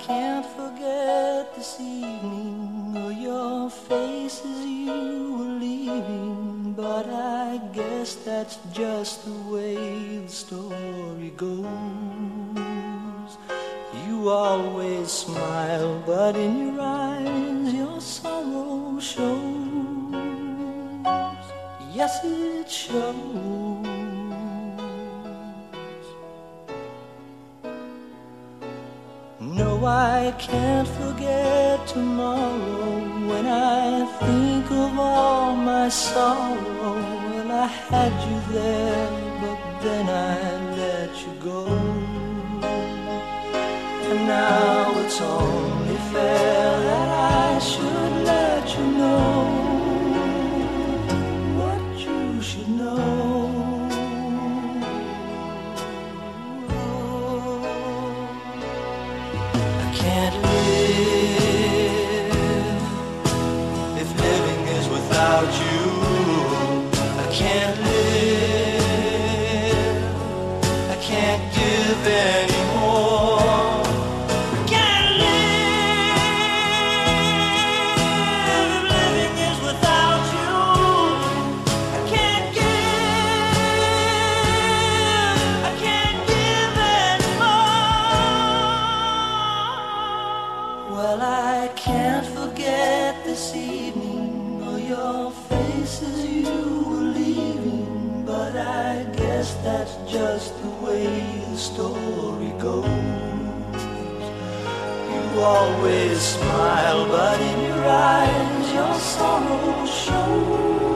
can't forget this evening or your face as you were leaving, but I guess that's just the way the story goes. You always smile, but in your eyes your sorrow shows. Yes, it shows. No, I can't forget tomorrow when I think of all my sorrow. Well, I had you there, but then I let you go. And now it's only fair that I should let you know what you should know. Can't live if living is without you. I can't live, I can't give anymore. I can't live if living is without you. I can't give, I can't give anymore. Well, I can't forget this evening or your face as you were leaving, but I guess that's just the way the story goes. You always smile, but in your eyes your sorrow shows.